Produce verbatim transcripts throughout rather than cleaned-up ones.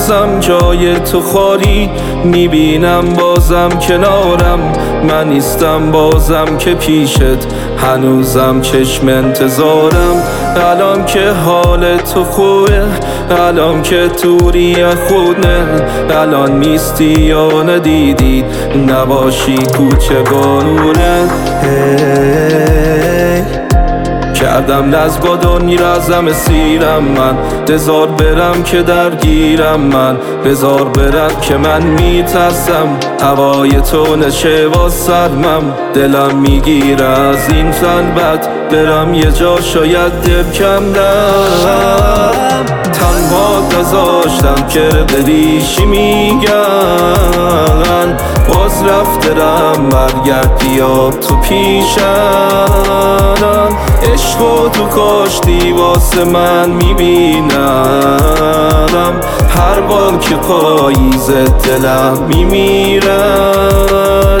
هنوزم جای تو خالی، میبینم بازم کنارم، من نیستم بازم که پیشت، هنوزم چشم انتظارم. الان که حال تو خوبه، الان که توری خونه، الان میستی یا ندیدی نباشی کوچه بارونه. کردم لز با دنیا رزم سیرم من، بذار برم که درگیرم من، بذار برم که من میترسم هوای تو نشه با سرمم. دلم میگیره از این خلوت برم یه جا شاید دل کندم. تنها نذاشتم که بریشی میگن، باز رفترم برگرد بیا تو پیشم. عشق تو کاشتی واسه من میبینم، هر بار که پاییز دلم میمیرم.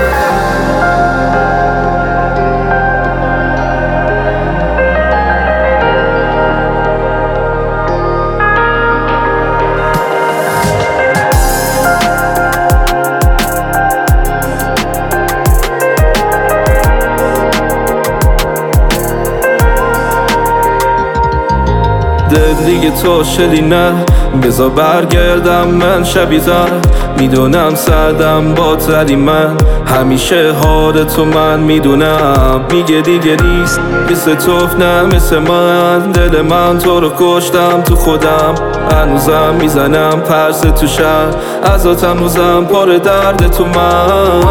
دل دیگه تو شدی نه، بذار برگردم من شبیزر، میدونم سردم با تری من، همیشه حال تو من میدونم. میگه دیگه نیست مثل تو نه مثل من، دل من تو رو کشتم تو خودم، هنوزم میزنم پرس تو شهر، ازات هنوزم پر درد تو من.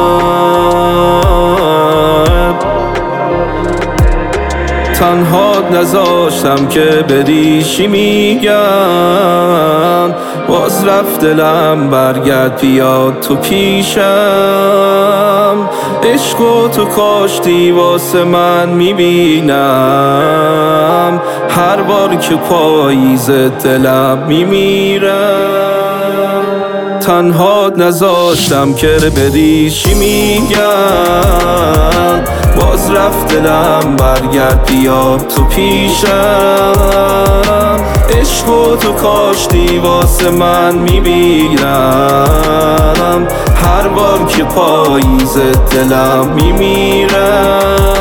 تنها نذاشتم که بریشی میگن، باز رفت دلم برگرد بیا تو پیشم. عشق تو کاشتی واسه من میبینم، هر بار که پاییز دلم میمیرم. تنها نذاشتم که بریشی میگن، باز رفت دلم برگرد بیا تو پیشم. عشق تو کاشتی واسه من میبینم، هر بار که پاییز دلم میمیرم.